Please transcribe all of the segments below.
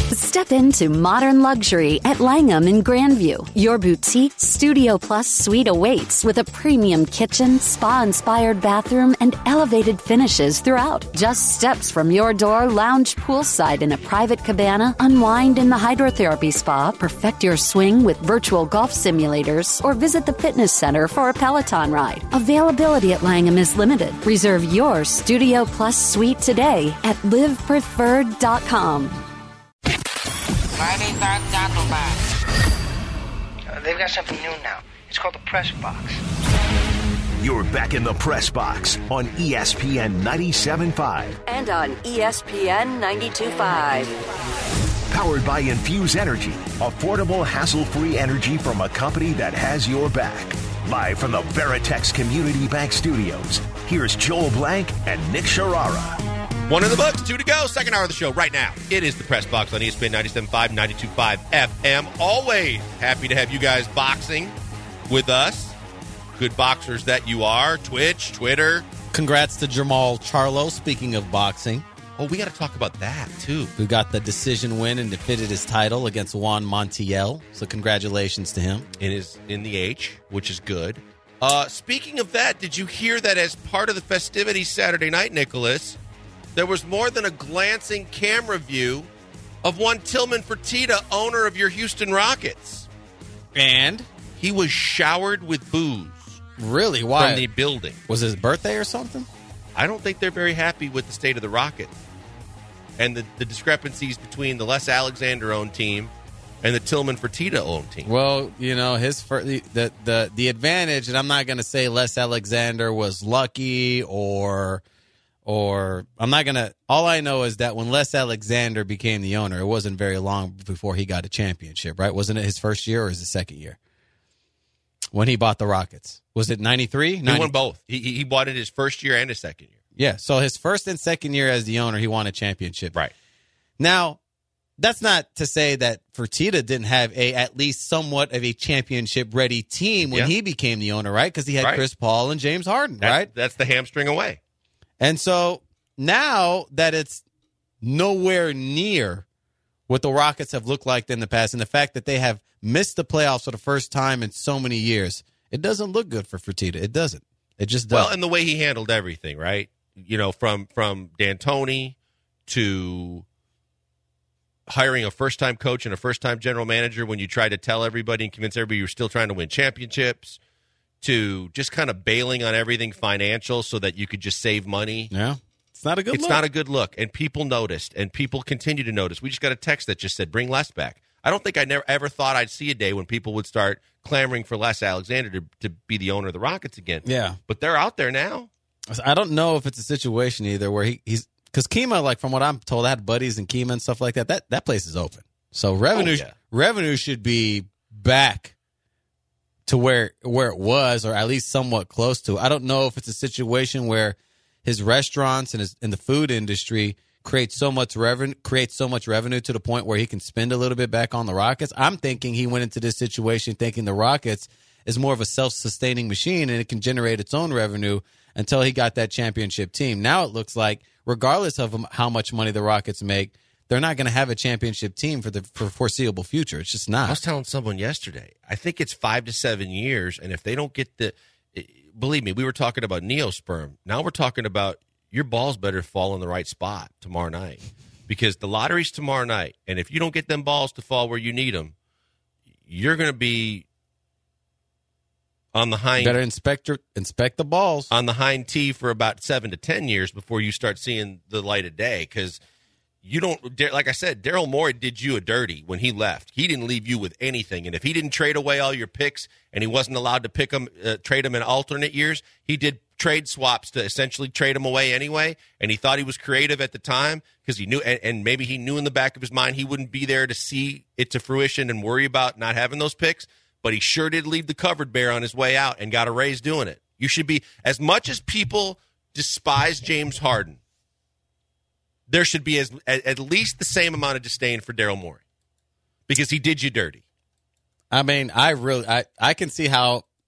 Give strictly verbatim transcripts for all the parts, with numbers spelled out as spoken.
Step into modern luxury at Langham in Grandview. Your boutique Studio Plus suite awaits with a premium kitchen, spa-inspired bathroom, and elevated finishes throughout. Just steps from your door, lounge poolside in a private cabana, unwind in the hydrotherapy spa, perfect your swing with virtual golf simulators, or visit the fitness center for a Peloton ride. Availability at Langham is limited. Reserve your Studio Plus suite today at live preferred dot com. Ladies and gentlemen, uh, they've got something new now. It's called the Press Box. You're back in the Press Box on E S P N ninety-seven point five. And on E S P N ninety-two point five. Powered by Infuse Energy, affordable, hassle-free energy from a company that has your back. Live from the Veritex Community Bank Studios, here's Joel Blank and Nick Sharara. One in the books, two to go. Second hour of the show right now. It is the Press Box on E S P N ninety-seven point five, ninety-two point five F M. Always happy to have you guys boxing with us. Good boxers that you are. Twitch, Twitter. Congrats to Jamal Charlo, speaking of boxing. Oh, we got to talk about that, too. Who got the decision win and defended his title against Juan Montiel. So congratulations to him. In, his, in the H, which is good. Uh, speaking of that, did you hear that as part of the festivities Saturday night, Nicholas, there was more than a glancing camera view of one Tillman Fertitta, owner of your Houston Rockets. And? He was showered with booze. Really? Why? From the building. Was his birthday or something? I don't think they're very happy with the state of the Rockets and the, the discrepancies between the Les Alexander-owned team and the Tillman Fertitta-owned team. Well, you know, his fir- the, the, the, the advantage, and I'm not going to say Les Alexander was lucky or... Or I'm not going to – all I know is that when Les Alexander became the owner, it wasn't very long before he got a championship, right? Wasn't it his first year or his second year when he bought the Rockets? Was it ninety-three? He won both. He, he bought it his first year and his second year. Yeah, so his first and second year as the owner, he won a championship. Right. Now, that's not to say that Fertitta didn't have a at least somewhat of a championship-ready team when yeah. he became the owner, right? Because he had right. Chris Paul and James Harden, that's, right? That's the hamstring away. And so now that it's nowhere near what the Rockets have looked like in the past, and the fact that they have missed the playoffs for the first time in so many years, it doesn't look good for Fertitta. It doesn't. It just doesn't. Well, and the way he handled everything, right? You know, from from D'Antoni to hiring a first-time coach and a first-time general manager when you try to tell everybody and convince everybody you're still trying to win championships, to just kind of bailing on everything financial so that you could just save money. Yeah. It's not a good it's look. It's not a good look. And people noticed, and people continue to notice. We just got a text that just said, bring Les back. I don't think I never ever thought I'd see a day when people would start clamoring for Les Alexander to, to be the owner of the Rockets again. Yeah. But they're out there now. I don't know if it's a situation either where he, he's – because Kima, like from what I'm told, I had buddies in Kima and stuff like that. That, that place is open. So revenue, oh, yeah. revenue should be back to where where it was, or at least somewhat close to. I don't know if it's a situation where his restaurants and his in the food industry create so much revenue create so much revenue to the point where he can spend a little bit back on the Rockets. I'm thinking he went into this situation thinking the Rockets is more of a self-sustaining machine and it can generate its own revenue until he got that championship team. Now it looks like, regardless of how much money the Rockets make, they're not going to have a championship team for the for foreseeable future. It's just not. I was telling someone yesterday, I think it's five to seven years, and if they don't get the – believe me, we were talking about Neosperm. Now we're talking about your balls better fall in the right spot tomorrow night because the lottery's tomorrow night, and if you don't get them balls to fall where you need them, you're going to be on the hind – Better inspect, your, inspect the balls. On the hind tee for about seven to ten years before you start seeing the light of day because – you don't, like I said, Daryl Morey did you a dirty when he left. He didn't leave you with anything. And if he didn't trade away all your picks and he wasn't allowed to pick them, uh, trade them in alternate years, he did trade swaps to essentially trade them away anyway. And he thought he was creative at the time because he knew, and, and maybe he knew in the back of his mind he wouldn't be there to see it to fruition and worry about not having those picks. But he sure did leave the covered bear on his way out and got a raise doing it. You should be, as much as people despise James Harden, there should be as, at least the same amount of disdain for Daryl Morey because he did you dirty. I mean, I really, I, I can see how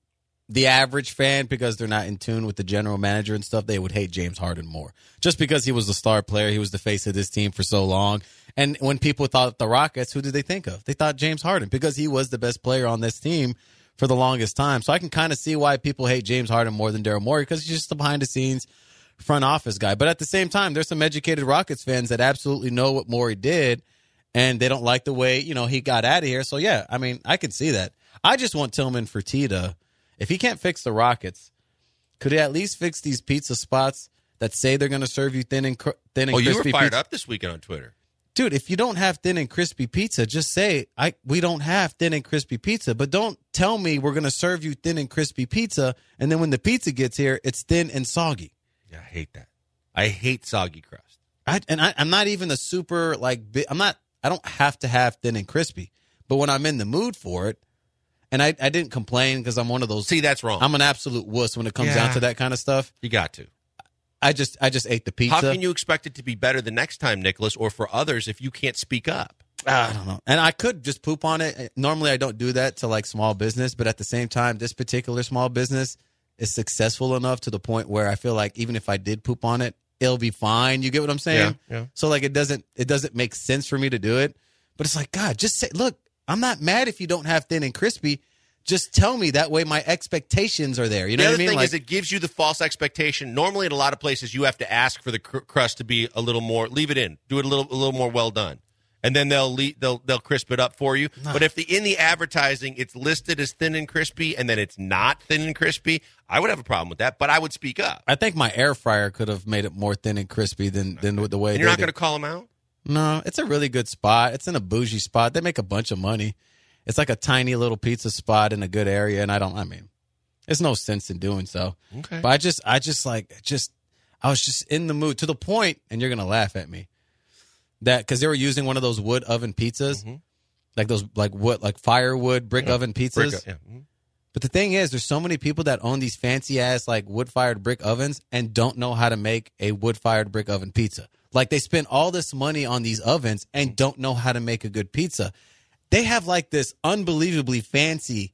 the average fan, because they're not in tune with the general manager and stuff, they would hate James Harden more. Just because he was the star player, he was the face of this team for so long. And when people thought the Rockets, who did they think of? They thought James Harden, because he was the best player on this team for the longest time. So I can kind of see why people hate James Harden more than Daryl Morey, because he's just the behind-the-scenes front office guy. But at the same time, there's some educated Rockets fans that absolutely know what Morey did, and they don't like the way, you know, he got out of here. So, yeah, I mean, I can see that. I just want Tillman Fertitta. If he can't fix the Rockets, could he at least fix these pizza spots that say they're going to serve you thin and cr- thin and oh, crispy you were fired pizza? up this weekend on Twitter. Dude, if you don't have thin and crispy pizza, just say, I we don't have thin and crispy pizza. But don't tell me we're going to serve you thin and crispy pizza, and then when the pizza gets here, it's thin and soggy. Yeah, I hate that. I hate soggy crust. I, and I, I'm not even a super, like, bi- I'm not, I don't have to have thin and crispy. But when I'm in the mood for it, and I, I didn't complain because I'm one of those. See, that's wrong. I'm an absolute wuss when it comes Yeah. down to that kind of stuff. You got to. I just I just ate the pizza. How can you expect it to be better the next time, Nicholas, or for others if you can't speak up? I don't know. And I could just poop on it. Normally, I don't do that to like small business, but at the same time, this particular small business is successful enough to the point where I feel like even if I did poop on it, it'll be fine. You get what I'm saying? Yeah, yeah. So like it doesn't it doesn't make sense for me to do it. But it's like, God, just say, look, I'm not mad if you don't have thin and crispy. Just tell me, that way my expectations are there. You know the what I other mean? thing Like, is it gives you the false expectation. Normally, in a lot of places, you have to ask for the cr- crust to be a little more. Leave it in. Do it a little, a little more well done, and then they'll le- they'll they'll crisp it up for you. No. But if the in the advertising it's listed as thin and crispy, and then it's not thin and crispy, I would have a problem with that. But I would speak up. I think my air fryer could have made it more thin and crispy than than with the way. And you're they not did. going to call them out. No, it's a really good spot. It's in a bougie spot. They make a bunch of money. It's like a tiny little pizza spot in a good area, and I don't. I mean, there's no sense in doing so. Okay. But I just, I just like, just, I was just in the mood to the point, and you're gonna laugh at me, that because they were using one of those wood oven pizzas, Mm-hmm. like those, like what, like firewood brick Yeah. oven pizzas. Brick- yeah. Mhm. But the thing is, there's so many people that own these fancy ass like wood fired brick ovens and don't know how to make a wood fired brick oven pizza. Like they spend all this money on these ovens and don't know how to make a good pizza. They have like this unbelievably fancy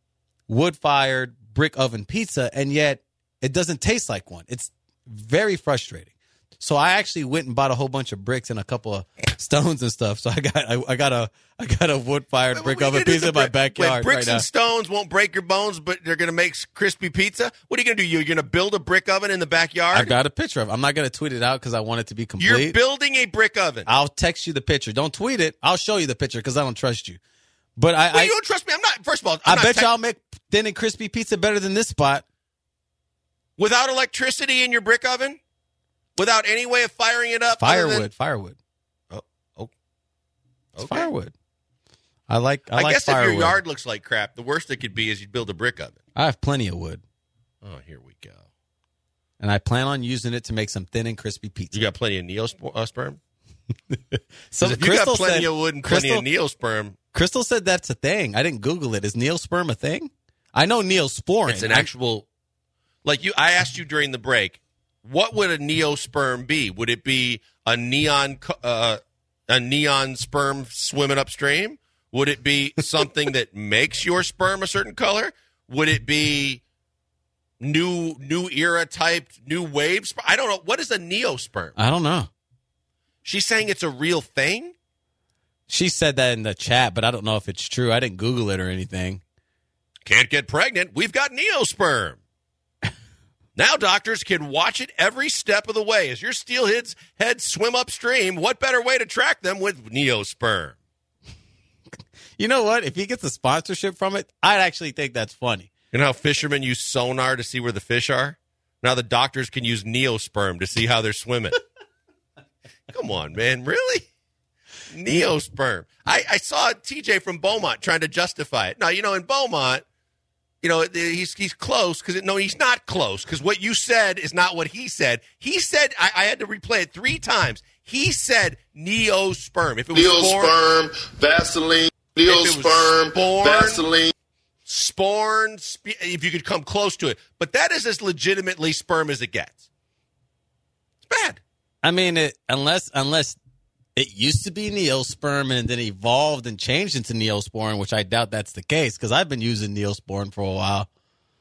wood fired brick oven pizza, and yet it doesn't taste like one. It's very frustrating. So I actually went and bought a whole bunch of bricks and a couple of stones and stuff. So I got I, I got a I got a wood fired Wait, brick what are you oven gonna do pizza to in my brick- backyard Wait, bricks right now. and stones won't break your bones, but they're going to make crispy pizza. What are you going to do? You're going to build a brick oven in the backyard? I've got a picture of it. I'm not going to tweet it out because I want it to be complete. You're building a brick oven. I'll text you the picture. Don't tweet it. I'll show you the picture because I don't trust you. But I, Well, I, you don't trust me. I'm not. First of all, I I'm not bet tech- y'all make thin and crispy pizza better than this spot. without electricity in your brick oven, without any way of firing it up. other Firewood, than- firewood. Oh, oh, It's okay. firewood. I like. I, I, like guess firewood. if your yard looks like crap, the worst it could be is you'd build a brick oven. I have plenty of wood, Oh, here we go. and I plan on using it to make some thin and crispy pizza. You got plenty of neosperm? So Because if you Crystal got plenty said, of wood and plenty Crystal, of neosperm, Crystal said that's a thing. I didn't Google it. Is neosperm a thing? I know neosporin. it's an I- actual. Like you, I asked you during the break, what would a neosperm be? Would it be a neon, co- uh, a neon sperm swimming upstream? Would it be something that makes your sperm a certain color? Would it be new, new era type, new wave? sperm? I don't know. What is a neosperm? I don't know. She's saying it's a real thing. She said that in the chat, but I don't know if it's true. I didn't Google it or anything. Can't get pregnant? We've got neosperm. Now doctors can watch it every step of the way. As your steelheads heads swim upstream, what better way to track them with neosperm? You know what? If he gets a sponsorship from it, I'd actually think that's funny. You know how fishermen use sonar to see where the fish are? Now the doctors can use neosperm to see how they're swimming. Come on, man. Really? Neosperm. I, I saw T J from Beaumont trying to justify it. Now, you know, in Beaumont, you know, he's he's close because, no, he's not close because what you said is not what he said. He said, I, I had to replay it three times. He said neosperm. If it was Neosperm, Vaseline, If it was Neosperm, sporn- Vaseline. sporn, spe- if you could come close to it. But that is as legitimately sperm as it gets. It's bad. I mean, it, unless unless it used to be neosperm and then evolved and changed into neosporin, which I doubt that's the case because I've been using neosporin for a while.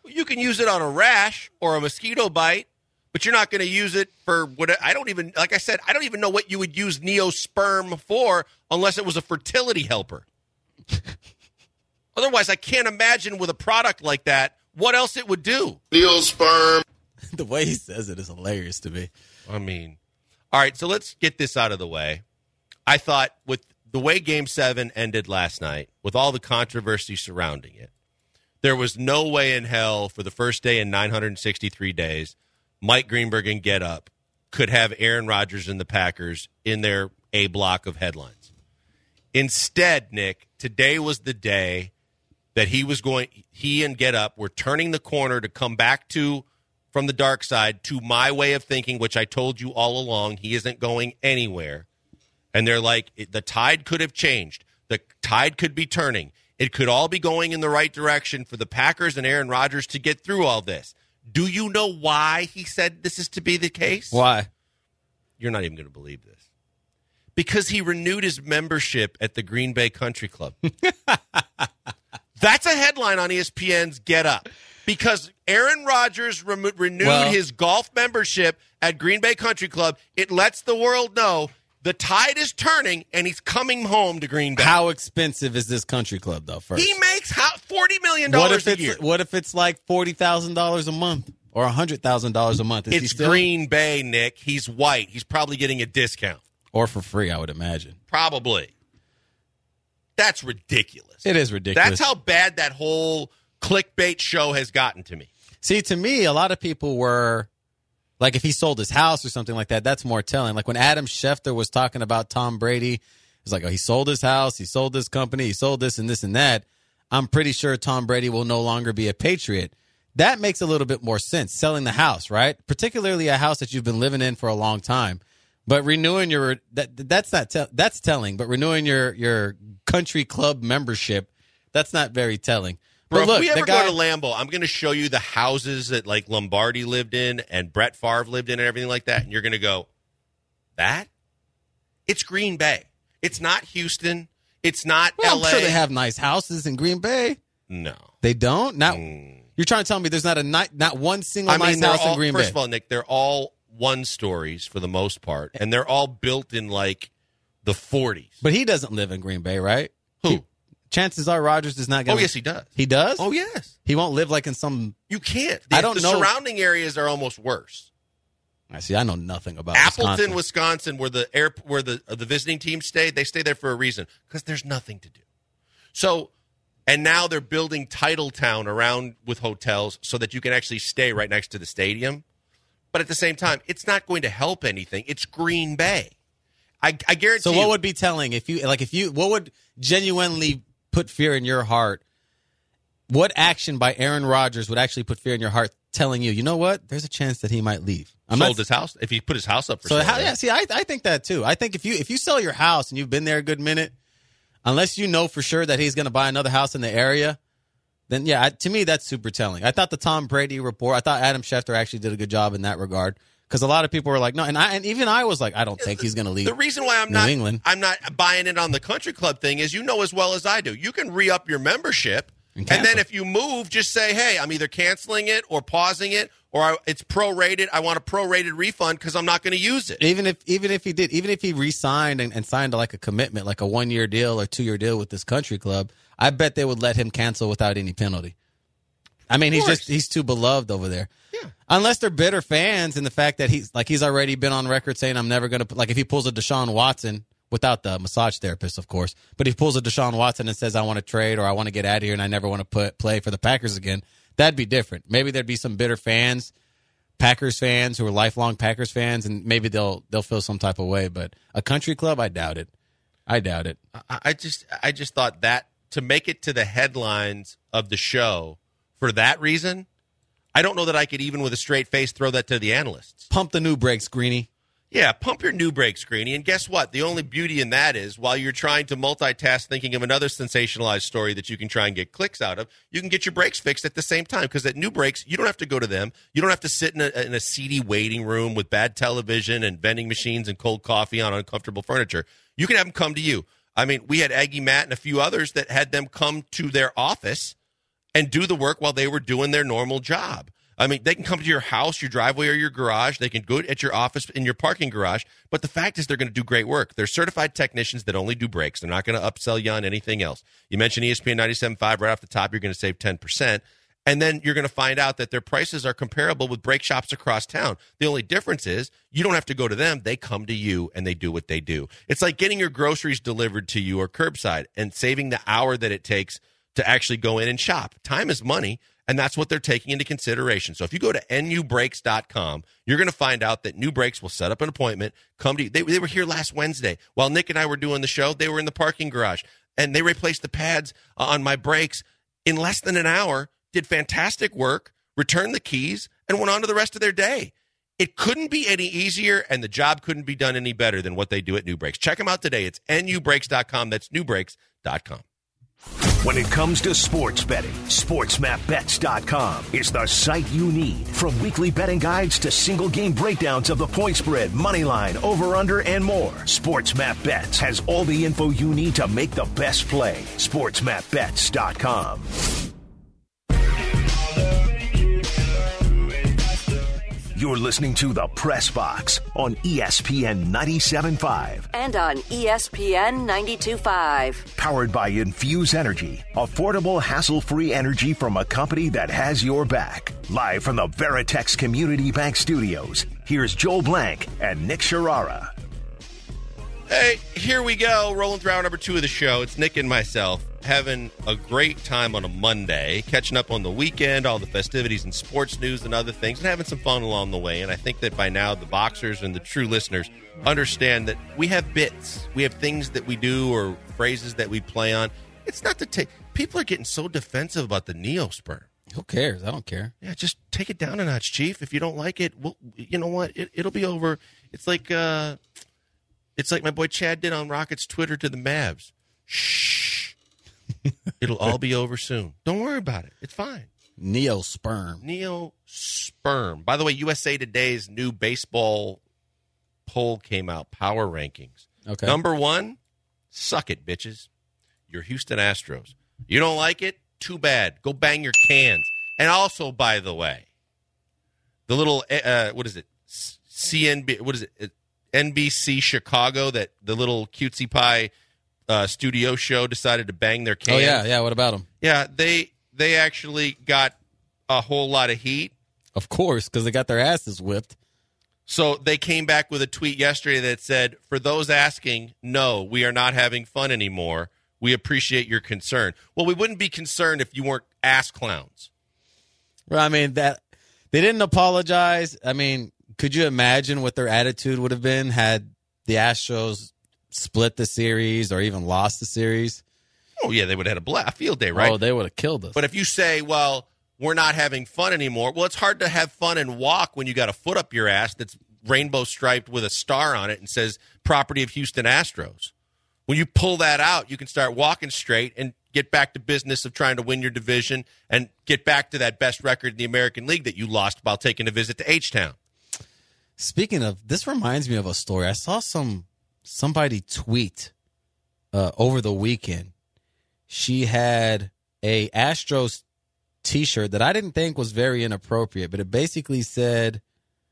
You can use it on a rash or a mosquito bite, but you're not going to use it for what I don't even, like I said, I don't even know what you would use Neosperm for unless it was a fertility helper. Otherwise, I can't imagine with a product like that what else it would do. Neosperm. The way he says it is hilarious to me. I mean, all right, so let's get this out of the way. I thought with the way Game seven ended last night, with all the controversy surrounding it, there was no way in hell for the first day in nine hundred sixty-three days, Mike Greenberg and Get Up could have Aaron Rodgers and the Packers in their A block of headlines. Instead, Nick, today was the day that he was going, he and Get Up were turning the corner to come back to, from the dark side, to my way of thinking, which I told you all along, he isn't going anywhere. And they're like, the tide could have changed. The tide could be turning. It could all be going in the right direction for the Packers and Aaron Rodgers to get through all this. Do you know why he said this is to be the case? Why? You're not even going to believe this. Because he renewed his membership at the Green Bay Country Club. That's a headline on E S P N's Get Up. Because Aaron Rodgers re- renewed well, his golf membership at Green Bay Country Club. It lets the world know the tide is turning, and he's coming home to Green Bay. How expensive is this country club, though, first? He makes how, forty million dollars what if a it's, year. What if it's like forty thousand dollars a month or one hundred thousand dollars a month? Is it's he still... Green Bay, Nick. He's white. He's probably getting a discount. Or for free, I would imagine. Probably. That's ridiculous. It is ridiculous. That's how bad that whole clickbait show has gotten to me. See, to me, a lot of people were, like, if he sold his house or something like that, that's more telling. Like, when Adam Schefter was talking about Tom Brady, it's like, oh, he sold his house, he sold this company, he sold this and this and that. I'm pretty sure Tom Brady will no longer be a Patriot. That makes a little bit more sense, selling the house, right? Particularly a house that you've been living in for a long time. But renewing your that that's not te- that's telling. But renewing your your country club membership, that's not very telling. Bro, but look, if we ever guy, go to Lambeau, I'm going to show you the houses that like Lombardi lived in and Brett Favre lived in and everything like that, and you're going to go, that? It's Green Bay. It's not Houston. It's not well, L A. I'm sure they have nice houses in Green Bay. No, they don't. Not mm. You're trying to tell me there's not a ni- not one single I mean, nice house all, in Green first Bay. First of all, Nick, they're all one stories for the most part, and they're all built in like the forties. But he doesn't live in Green Bay, right? Who? He, chances are Rodgers is not going to. Oh, yes, he does. He does? Oh, yes. He won't live like in some. You can't. The, I don't the know. surrounding areas are almost worse. I see. I know nothing about Appleton, Wisconsin, Wisconsin, where the air, where the uh, the visiting team stayed. They stay there for a reason because there's nothing to do. So, and now they're building Titletown around with hotels so that you can actually stay right next to the stadium. But at the same time, it's not going to help anything. It's Green Bay. I, I guarantee. So what you, would be telling if you like if you what would genuinely put fear in your heart? What action by Aaron Rodgers would actually put fear in your heart, telling you, you know what? There's a chance that he might leave. I'm sold not, his house if he put his house up for so sale. how, yeah, see, I I think that too. I think if you if you sell your house and you've been there a good minute, unless you know for sure that he's going to buy another house in the area, then yeah, I, to me that's super telling. I thought the Tom Brady report, I thought Adam Schefter actually did a good job in that regard. Because a lot of people were like, no, and I and even I was like, I don't think he's going to leave. The reason why I'm New not England. I'm not buying it on the country club thing is you know as well as I do. You can re-up your membership, And and then cancel. if you move, just say, hey, I'm either canceling it or pausing it, or I, it's prorated. I want a prorated refund because I'm not going to use it. Even if even if he did, even if he re-signed and, and signed like a commitment, like a one-year deal or two-year deal with this country club, I bet they would let him cancel without any penalty. I mean, he's course. just he's too beloved over there. Yeah. Unless they're bitter fans in the fact that he's like he's already been on record saying I'm never going to like if he pulls a Deshaun Watson without the massage therapist, of course, but if he pulls a Deshaun Watson and says I want to trade or I want to get out of here and I never want to put play for the Packers again, that'd be different. Maybe there'd be some bitter fans, Packers fans who are lifelong Packers fans, and maybe they'll they'll feel some type of way. But a country club, I doubt it. I doubt it. I, I just I just thought that to make it to the headlines of the show for that reason, I don't know that I could even with a straight face throw that to the analysts. Pump the new brakes, Greeny. Yeah, pump your new brakes, Greeny. And guess what? The only beauty in that is while you're trying to multitask thinking of another sensationalized story that you can try and get clicks out of, you can get your brakes fixed at the same time. Because at New Brakes, you don't have to go to them. You don't have to sit in a, in a seedy waiting room with bad television and vending machines and cold coffee on uncomfortable furniture. You can have them come to you. I mean, we had Aggie Matt and a few others that had them come to their office and do the work while they were doing their normal job. I mean, they can come to your house, your driveway, or your garage. They can go at your office in your parking garage. But the fact is they're going to do great work. They're certified technicians that only do brakes. They're not going to upsell you on anything else. You mentioned E S P N ninety-seven point five right off the top. You're going to save ten percent. And then you're going to find out that their prices are comparable with brake shops across town. The only difference is you don't have to go to them. They come to you, and they do what they do. It's like getting your groceries delivered to you or curbside and saving the hour that it takes to actually go in and shop. Time is money. And that's what they're taking into consideration. So if you go to N U brakes dot com, you're going to find out that New Brakes will set up an appointment, come to you. They, they were here last Wednesday. While Nick and I were doing the show, they were in the parking garage. And they replaced the pads on my brakes in less than an hour, did fantastic work, returned the keys, and went on to the rest of their day. It couldn't be any easier, and the job couldn't be done any better than what they do at New Brakes. Check them out today. It's N U brakes dot com. That's New Brakes dot com. When it comes to sports betting, sports map bets dot com is the site you need. From weekly betting guides to single game breakdowns of the point spread, money line, over under, and more, SportsMap Bets has all the info you need to make the best play. sports map bets dot com. You're listening to The Press Box on E S P N ninety-seven point five. And on E S P N ninety-two point five. Powered by Infuse Energy, affordable, hassle-free energy from a company that has your back. Live from the Veritex Community Bank Studios, here's Joel Blank and Nick Sharara. Hey, here we go, rolling through hour number two of the show. It's Nick and myself having a great time on a Monday, catching up on the weekend, all the festivities and sports news and other things, and having some fun along the way. And I think that by now the boxers and the true listeners understand that we have bits. We have things that we do or phrases that we play on. It's not to take – people are getting so defensive about the Neosperm. Who cares? I don't care. Yeah, just take it down a notch, Chief. If you don't like it, well, you know what? It, it'll be over. It's like uh, – It's like my boy Chad did on Rocket's Twitter to the Mavs. Shh. It'll all be over soon. Don't worry about it. It's fine. Neosperm. Neosperm. By the way, U S A Today's new baseball poll came out, Power Rankings. Okay. Number one, suck it, bitches. Your Houston Astros. You don't like it? Too bad. Go bang your cans. And also, by the way, the little, uh, what is it? C N B, what is it? N B C Chicago, that the little cutesy pie uh, studio show decided to bang their cans. Oh, yeah, yeah. What about them? Yeah, they they actually got a whole lot of heat. Of course, because they got their asses whipped. So they came back with a tweet yesterday that said, for those asking, no, we are not having fun anymore. We appreciate your concern. Well, we wouldn't be concerned if you weren't ass clowns. Well, I mean, that they didn't apologize. I mean, could you imagine what their attitude would have been had the Astros split the series or even lost the series? Oh, yeah, they would have had a, bla- a field day, right? Oh, they would have killed us. But if you say, well, we're not having fun anymore, well, it's hard to have fun and walk when you got a foot up your ass that's rainbow striped with a star on it and says property of Houston Astros. When you pull that out, you can start walking straight and get back to business of trying to win your division and get back to that best record in the American League that you lost while taking a visit to H-Town. Speaking of, this reminds me of a story. I saw some somebody tweet uh, over the weekend. She had a Astros T-shirt that I didn't think was very inappropriate, but it basically said,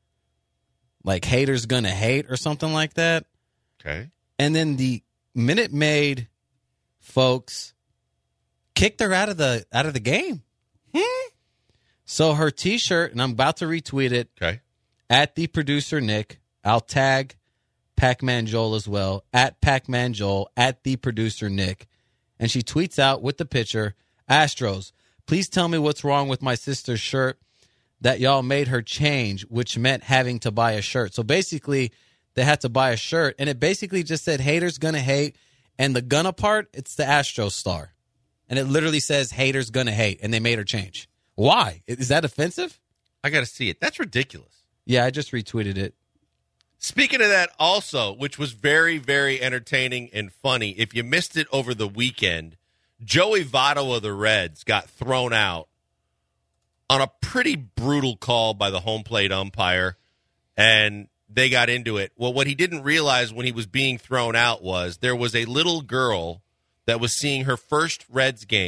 like, haters gonna hate or something like that. Okay. And then the Minute Maid folks kicked her out of the out of the game. Hmm? So her T-shirt, and I'm about to retweet it. Okay. At the producer Nick, I'll tag Pac-Man Joel as well. At Pac-Man Joel, at the producer Nick, and she tweets out with the picture, Astros, please tell me what's wrong with my sister's shirt that y'all made her change, which meant having to buy a shirt. So basically, they had to buy a shirt, and it basically just said haters gonna hate, and the gonna part, it's the Astros star. And it literally says haters gonna hate, and they made her change. Why? Is that offensive? I got to see it. That's ridiculous. Yeah, I just retweeted it. Speaking of that also, which was very, very entertaining and funny, if you missed it over the weekend, Joey Votto of the Reds got thrown out on a pretty brutal call by the home plate umpire, and they got into it. Well, what he didn't realize when he was being thrown out was there was a little girl that was seeing her first Reds game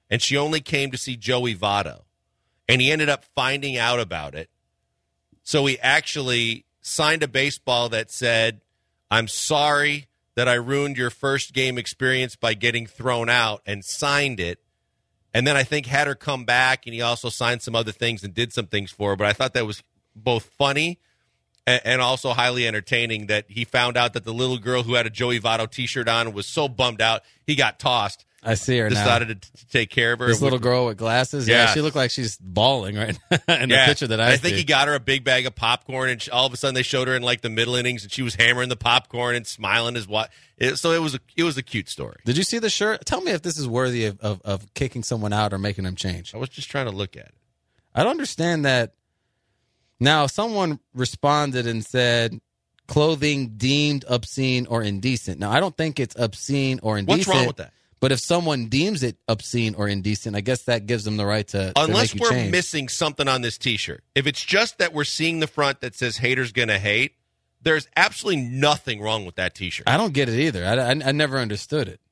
and she only came to see Joey Votto, and he ended up finding out about it. So he actually signed a baseball that said, "I'm sorry that I ruined your first game experience by getting thrown out," and signed it. And then I think had her come back, and he also signed some other things and did some things for her. But I thought that was both funny and, and also highly entertaining that he found out that the little girl who had a Joey Votto T-shirt on was so bummed out, he got tossed. I see her decided now. to, to take care of her. This little girl with glasses. Yeah, Yeah. she looked like she's bawling right now in Yeah. the picture that I I think see. he got her a big bag of popcorn, and she, all of a sudden they showed her in like the middle innings, and she was hammering the popcorn and smiling as what. It, so it was a it was a cute story. Did you see the shirt? Tell me if this is worthy of, of, of kicking someone out or making them change. I was just trying to look at it. I don't understand that. Now, someone responded and said, clothing deemed obscene or indecent. Now, I don't think it's obscene or indecent. What's wrong with that? But if someone deems it obscene or indecent, I guess that gives them the right to, to Unless make you we're change. missing something on this T-shirt. If it's just that we're seeing the front that says "haters gonna hate," there's absolutely nothing wrong with that T-shirt. I don't get it either. I, I, I never understood it.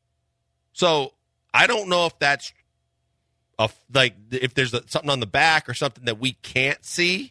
So I don't know if that's a, like if there's a, something on the back or something that we can't see.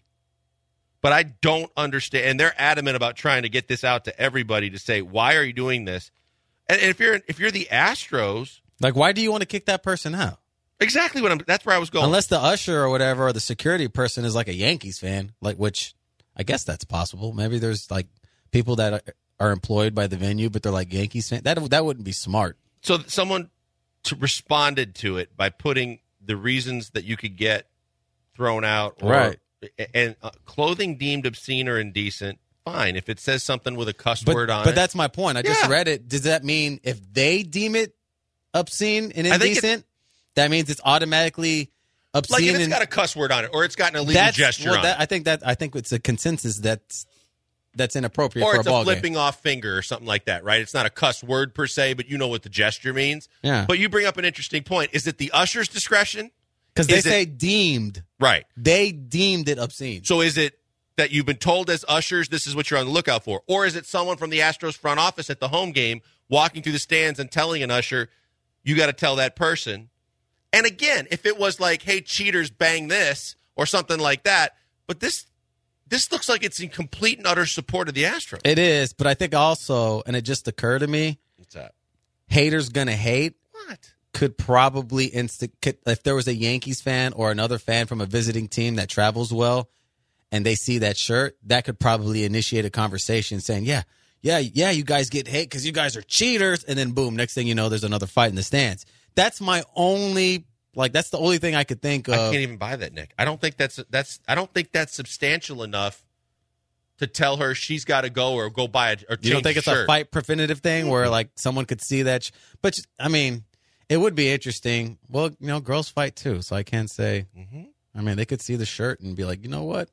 But I don't understand, and they're adamant about trying to get this out to everybody to say, "Why are you doing this?" And if you're if you're the Astros, Like, why do you want to kick that person out? exactly what I'm. That's where I was going. Unless the usher or whatever, or the security person is like a Yankees fan, like which I guess that's possible. Maybe there's like people that are, are employed by the venue, but they're like Yankees fans. That that wouldn't be smart. So someone to responded to it by putting the reasons that you could get thrown out, or, Right. And uh, clothing deemed obscene or indecent. Fine, if it says something with a cuss But, word on but it. that's my point. I just Yeah. read it. Does that mean if they deem it obscene and I think it- indecent, that means it's automatically obscene? like if it's and, got a cuss word on it, or it's got an illegal that's, gesture well, on that, it, I think that I think it's a consensus that's that's inappropriate or for it's a a ball game. flipping off finger or something like that, right? It's not a cuss word per se, but you know what the gesture means. Yeah. But you bring up an interesting point. Is it the usher's discretion? Because they is it- say deemed. Right. They deemed it obscene. So is it that you've been told as ushers this is what you're on the lookout for? Or is it someone from the Astros front office at the home game walking through the stands and telling an usher, you got to tell that person? And again, if it was like, hey, cheaters, bang this, or something like that, but this this looks like it's in complete and utter support of the Astros. It is, but I think also, and it just occurred to me, What's that? haters gonna hate What? could probably insta could, if there was a Yankees fan or another fan from a visiting team that travels well and they see that shirt, that could probably initiate a conversation saying, yeah, yeah, yeah, you guys get hate because you guys are cheaters. And then boom, next thing you know, there's another fight in the stands. That's my only, like, that's the only thing I could think of. I can't even buy that, Nick. I don't think that's that's I don't think that's substantial enough to tell her she's got to go or go buy a or change You don't think a it's shirt. a fight preventative thing where like someone could see that? Sh- but I mean, it would be interesting. Well, you know, girls fight too, so I can't say. Mm-hmm. I mean, they could see the shirt and be like, you know what,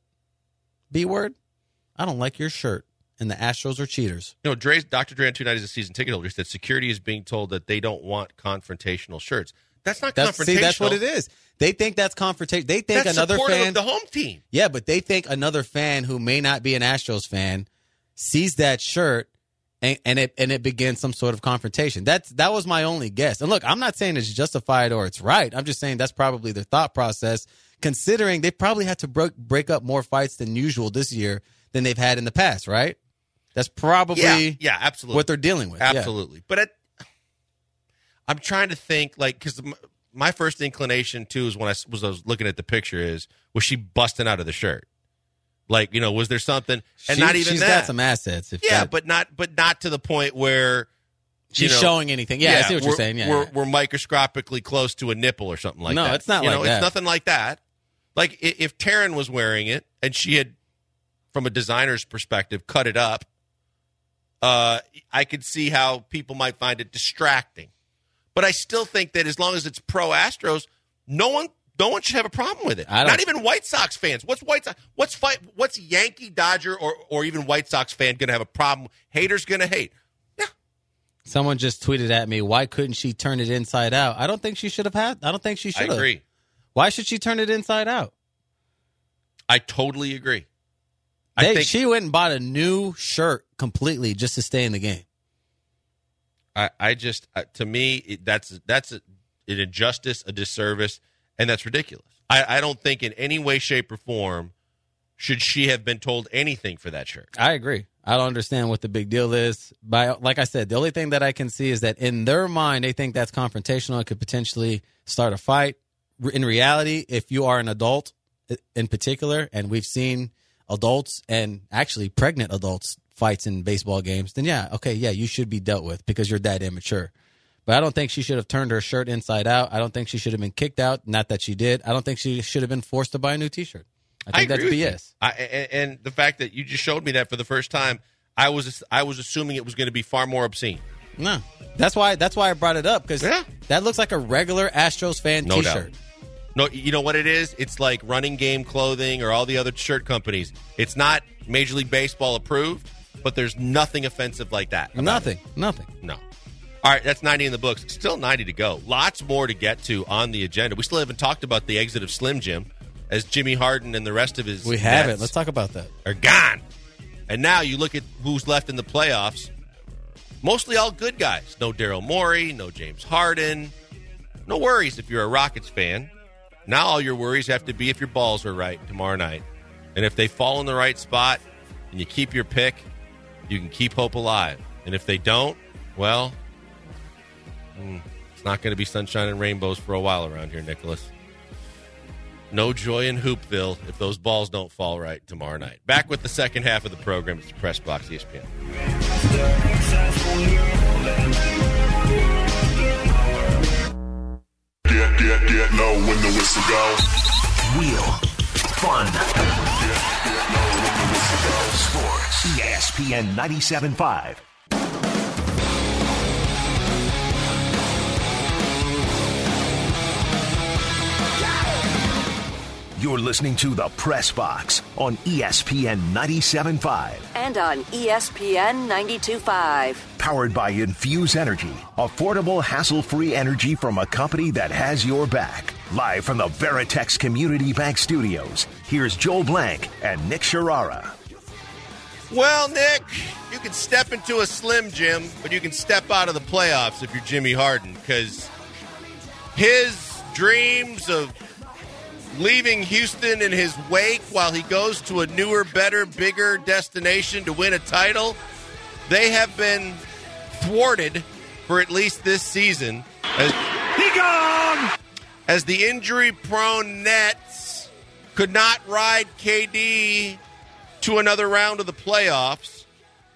B word, I don't like your shirt, and the Astros are cheaters. You know, Dre's, Doctor Dre on two ninety is a season ticket holder. Said security is being told that they don't want confrontational shirts. That's not That's confrontational. see, that's what it is. They think that's confrontation. They think That's another supportive fan. of the home team. Yeah, but they think another fan who may not be an Astros fan sees that shirt and, and it and it begins some sort of confrontation. That's that was my only guess. And look, I'm not saying it's justified or it's right. I'm just saying that's probably their thought process, considering they probably had to break break up more fights than usual this year than they've had in the past, right? That's probably Yeah, yeah, absolutely. what they're dealing with. Yeah. Absolutely. But it, I'm trying to think, like, because my first inclination, too, is when I was, I was looking at the picture is, was she busting out of the shirt? Like, you know, was there something? And She- not even she's that. got some assets. If yeah, that- but not but not to the point where she's you know, showing anything. Yeah, I see what you're we're- saying. Yeah, we're, yeah. we're microscopically close to a nipple or something like No, that. it's not you like know, that. It's nothing like that. Like, i- if Taryn was wearing it and she had, from a designer's perspective, cut it up, uh, I could see how people might find it distracting. But I still think that as long as it's pro Astros, no one no one should have a problem with it. I don't- Not even White Sox fans. What's White Sox? What's fight? What's Yankee, Dodger, or or even White Sox fan going to have a problem? Haters going to hate. Yeah, Someone just tweeted at me, why couldn't she turn it inside out? I don't think she should have had. I don't think she I should have. agree. Why should she turn it inside out? I totally agree. They, I think she went and bought a new shirt completely just to stay in the game. I, I just uh, to me it, that's that's a, an injustice, a disservice, and that's ridiculous. I, I don't think in any way, shape, or form should she have been told anything for that shirt. I agree. I don't understand what the big deal is. By, like I said, the only thing that I can see is that in their mind, they think that's confrontational. It could potentially start a fight. In reality, if you are an adult in particular, and we've seen adults and actually pregnant adults fights in baseball games, then yeah, okay, yeah, you should be dealt with because you're that immature. But I don't think she should have turned her shirt inside out. I don't think she should have been kicked out. Not that she did. I don't think she should have been forced to buy a new T-shirt. I think I that's B S. I, and, and the fact that you just showed me that for the first time, I was I was assuming it was going to be far more obscene. No, that's why that's why I brought it up, because yeah. that looks like a regular Astros fan no T-shirt. Doubt. No, you know what it is? It's like Running Game Clothing or all the other shirt companies. It's not Major League Baseball approved, but there's nothing offensive like that. Nothing. It. Nothing. No. All right, that's ninety in the books. Still ninety to go. Lots more to get to on the agenda. We still haven't talked about the exit of Slim Jim, as Jimmy Harden and the rest of his We haven't. Nets Let's talk about that. are gone. And now you look at who's left in the playoffs. Mostly all good guys. No Daryl Morey, no James Harden. No worries if you're a Rockets fan. Now all your worries have to be if your balls are right tomorrow night. And if they fall in the right spot and you keep your pick, you can keep hope alive. And if they don't, well, it's not going to be sunshine and rainbows for a while around here, Nicholas. No joy in Hoopville if those balls don't fall right tomorrow night. Back with the second half of the program. It's the Press Box, E S P N. Get, get, get low when the whistle goes. Real fun. Get, get low when the whistle goes. Sports. E S P N ninety-seven point five. You're listening to The Press Box on E S P N ninety-seven point five. And on E S P N ninety-two point five. Powered by Infuse Energy, affordable, hassle-free energy from a company that has your back. Live from the Veritex Community Bank Studios, here's Joel Blank and Nick Sharara. Well, Nick, you can step into a Slim Jim, but you can step out of the playoffs if you're Jimmy Harden, because his dreams of leaving Houston in his wake while he goes to a newer, better, bigger destination to win a title, they have been thwarted for at least this season. As, he gone! As the injury-prone Nets could not ride K D to another round of the playoffs,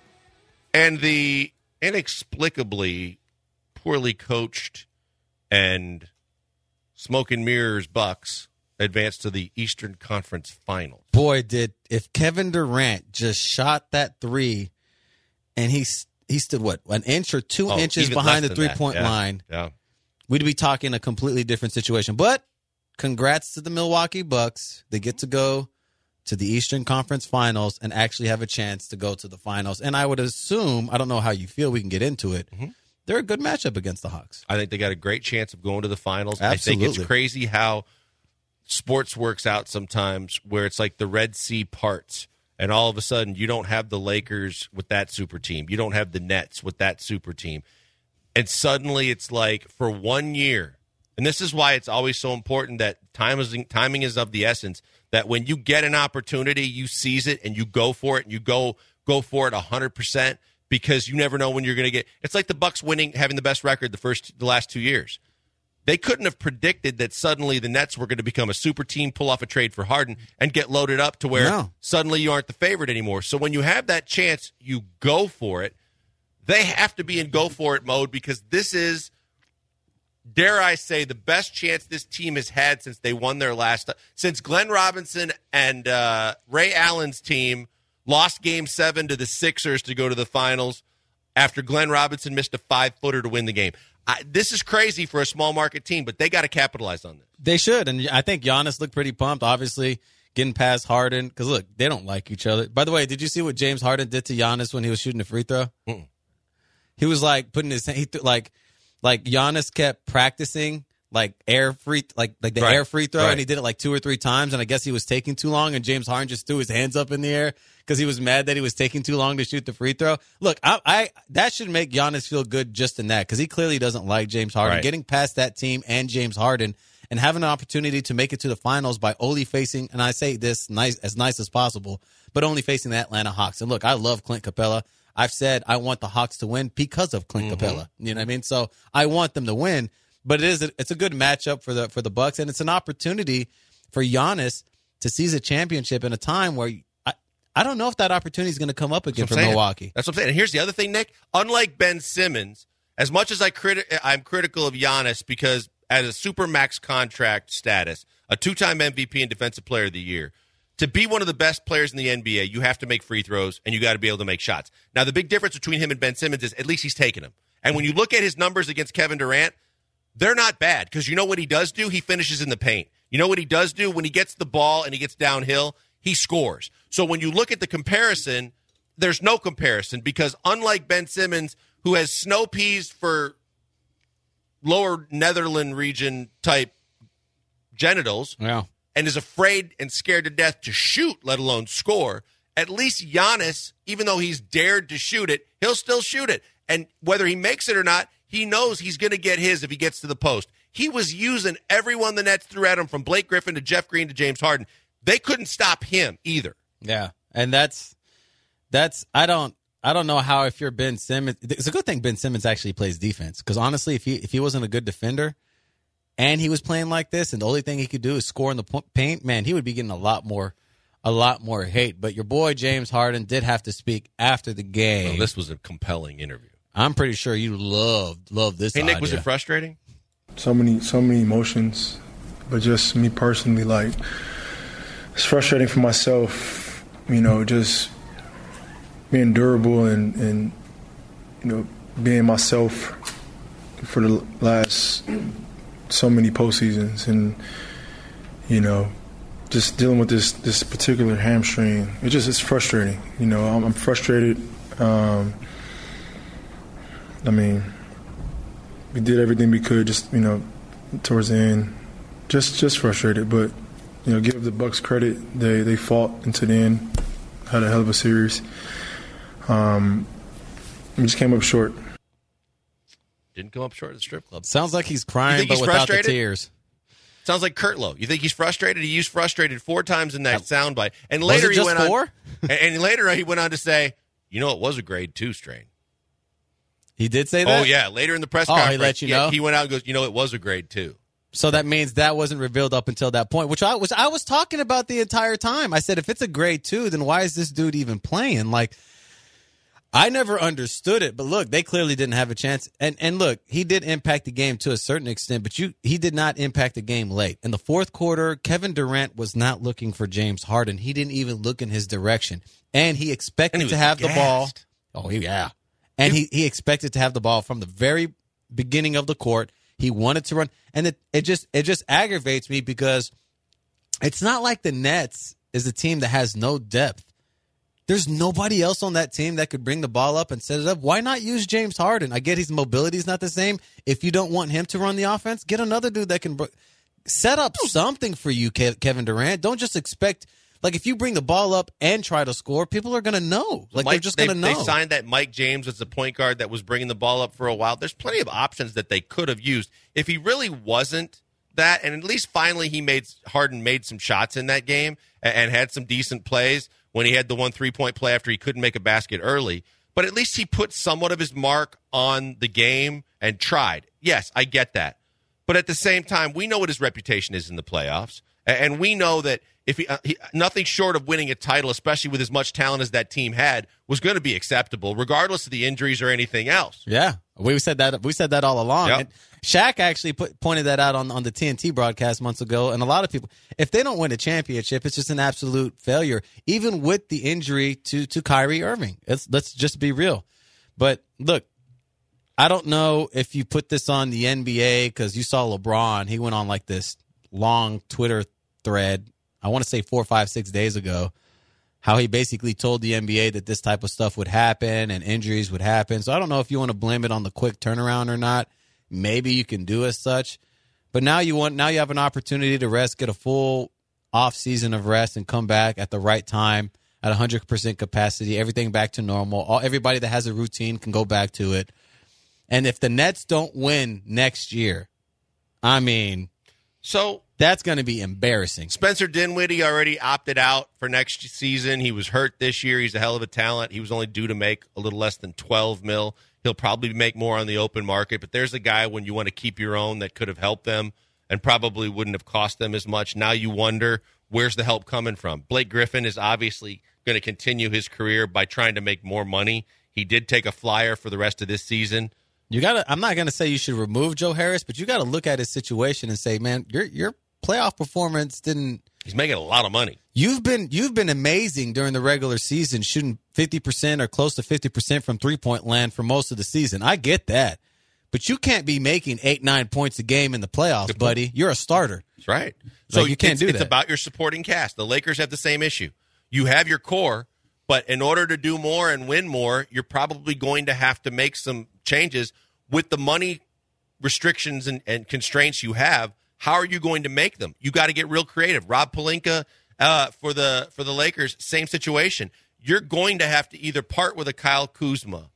and the inexplicably poorly coached and smoke and mirrors Bucks advanced to the Eastern Conference Finals. Boy, did if Kevin Durant just shot that three, and he he stood what an inch or two Oh, inches even behind less the than three that. point Yeah. line, Yeah. we'd be talking a completely different situation. But congrats to the Milwaukee Bucks; they get to go to the Eastern Conference Finals and actually have a chance to go to the finals. And I would assume, I don't know how you feel, we can get into it. Mm-hmm. They're a good matchup against the Hawks. I think they got a great chance of going to the finals. Absolutely. I think it's crazy how sports works out sometimes, where it's like the Red Sea parts, and all of a sudden you don't have the Lakers with that super team. You don't have the Nets with that super team. And suddenly it's like for one year, and this is why it's always so important that time is, timing is of the essence, that when you get an opportunity, you seize it and you go for it, and you go go for it one hundred percent, because you never know when you're going to get. It's like the Bucks winning, having the best record the first the last two years. They couldn't have predicted that suddenly the Nets were going to become a super team, pull off a trade for Harden, and get loaded up to where No. suddenly you aren't the favorite anymore. So when you have that chance, you go for it. They have to be in go for it mode, because this is, dare I say, the best chance this team has had since they won their last, since Glenn Robinson and uh, Ray Allen's team lost Game Seven to the Sixers to go to the finals after Glenn Robinson missed a five-footer to win the game. I, this is crazy for a small market team, but they got to capitalize on this. They should, and I think Giannis looked pretty pumped, obviously, getting past Harden, because, look, they don't like each other. By the way, did you see what James Harden did to Giannis when he was shooting a free throw? Mm-mm. He was, like, putting his – he th- like, like Giannis kept practicing, like air free, like like the Right. air free throw, Right. and he did it like two or three times, and I guess he was taking too long, and James Harden just threw his hands up in the air because he was mad that he was taking too long to shoot the free throw. Look, I, I that should make Giannis feel good just in that, because he clearly doesn't like James Harden. Right. Getting past that team and James Harden and having an opportunity to make it to the finals by only facing, and I say this nice as nice as possible, but only facing the Atlanta Hawks. And look, I love Clint Capella. I've said I want the Hawks to win because of Clint Mm-hmm. Capella. You know what I mean? So I want them to win. But it is a, it's a good matchup for the for the Bucks, and it's an opportunity for Giannis to seize a championship in a time where I, I don't know if that opportunity is going to come up again That's for what I'm saying. Milwaukee. That's what I'm saying. And here's the other thing, Nick. Unlike Ben Simmons, as much as I criti- I'm critical of Giannis because as a supermax contract status, a two-time M V P and Defensive Player of the Year, to be one of the best players in the N B A, you have to make free throws and you got to be able to make shots. Now, the big difference between him and Ben Simmons is at least he's taking them. And when you look at his numbers against Kevin Durant, they're not bad because you know what he does do? He finishes in the paint. You know what he does do? When he gets the ball and he gets downhill, he scores. So when you look at the comparison, there's no comparison because unlike Ben Simmons, who has snow peas for lower Netherland region type genitals Yeah. and is afraid and scared to death to shoot, let alone score, at least Giannis, even though he's dared to shoot it, he'll still shoot it. And whether he makes it or not, he knows he's going to get his if he gets to the post. He was using everyone the Nets threw at him, from Blake Griffin to Jeff Green to James Harden. They couldn't stop him either. Yeah. And that's that's I don't I don't know how, if you're Ben Simmons, it's a good thing Ben Simmons actually plays defense, because honestly, if he if he wasn't a good defender and he was playing like this and the only thing he could do is score in the po- paint, man, he would be getting a lot more a lot more hate. But your boy James Harden did have to speak after the game. Well, this was a compelling interview. I'm pretty sure you loved loved this. Hey, Nick, idea. was it frustrating? So many, so many emotions, but just me personally, like, it's frustrating for myself, you know, just being durable and, and you know, being myself for the last so many postseasons, and, you know, just dealing with this, this particular hamstring. It just, it's frustrating, you know, I'm, I'm frustrated. Um, I mean, we did everything we could, just, you know, towards the end. Just just frustrated, but, you know, give the Bucks credit. They they fought into the end, had a hell of a series. Um, we just came up short. Didn't come up short at the strip club. Sounds like he's You crying, think but he's without frustrated? the tears. Sounds like Kurt Lowe. You think he's frustrated? He used frustrated four times in that soundbite. And Was later it he just went four? on and, and later he went on to say, you know, it was a grade two strain. He did say that? Oh, yeah. Later in the press Oh, he conference, let you yeah, know? he went out and goes, you know, it was a grade two. So that means that wasn't revealed up until that point, which I was I was talking about the entire time. I said, if it's a grade two, then why is this dude even playing? Like, I never understood it. But look, they clearly didn't have a chance. And and look, he did impact the game to a certain extent, but you he did not impact the game late. In the fourth quarter, Kevin Durant was not looking for James Harden. He didn't even look in his direction. And he expected And he was to have the ball. gassed. Oh, yeah. And he, he expected to have the ball from the very beginning of the court. He wanted to run. And it, it just it just aggravates me because it's not like the Nets is a team that has no depth. There's nobody else on that team that could bring the ball up and set it up. Why not use James Harden? I get his mobility is not the same. If you don't want him to run the offense, get another dude that can br- set up something for you, Ke- Kevin Durant. Don't just expect, like, if you bring the ball up and try to score, people are going to know. Like, Mike, they're just going to know. They signed that Mike James as the point guard that was bringing the ball up for a while. There's plenty of options that they could have used. If he really wasn't that, and at least finally he made Harden made some shots in that game and, and had some decent plays when he had the one three-point play after he couldn't make a basket early. But at least he put somewhat of his mark on the game and tried. Yes, I get that. But at the same time, we know what his reputation is in the playoffs. And we know that if he, uh, he nothing short of winning a title, especially with as much talent as that team had, was going to be acceptable, regardless of the injuries or anything else. Yeah, we said that. We said that all along. Yep. And Shaq actually put, pointed that out on, on the T N T broadcast months ago. And a lot of people, if they don't win a championship, it's just an absolute failure, even with the injury to to Kyrie Irving. It's, let's just be real. But look, I don't know if you put this on the N B A because you saw LeBron. He went on like this long Twitter thread, I want to say four, five, six days ago, how he basically told the N B A that this type of stuff would happen and injuries would happen. So I don't know if you want to blame it on the quick turnaround or not. Maybe you can do as such. But now you want now you have an opportunity to rest, get a full off season of rest, and come back at the right time at one hundred percent capacity, everything back to normal. All everybody that has a routine can go back to it. And if the Nets don't win next year, I mean, so that's going to be embarrassing. Spencer Dinwiddie already opted out for next season. He was hurt this year. He's a hell of a talent. He was only due to make a little less than twelve mil. He'll probably make more on the open market, but there's a guy when you want to keep your own that could have helped them and probably wouldn't have cost them as much. Now you wonder, where's the help coming from? Blake Griffin is obviously going to continue his career by trying to make more money. He did take a flyer for the rest of this season. You got to I'm not going to say you should remove Joe Harris, but you got to look at his situation and say, man, your your playoff performance didn't He's making a lot of money. You've been you've been amazing during the regular season, shooting fifty percent or close to fifty percent from three-point land for most of the season. I get that. But you can't be making eight, nine points a game in the playoffs, buddy. You're a starter. That's right. So Like, you can't it's, do it's that. It's about your supporting cast. The Lakers have the same issue. You have your core, but in order to do more and win more, you're probably going to have to make some changes with the money restrictions and, and constraints you have. How are you going to make them? You got to get real creative. Rob Pelinka uh, for the for the Lakers, same situation. You're going to have to either part with a Kyle Kuzma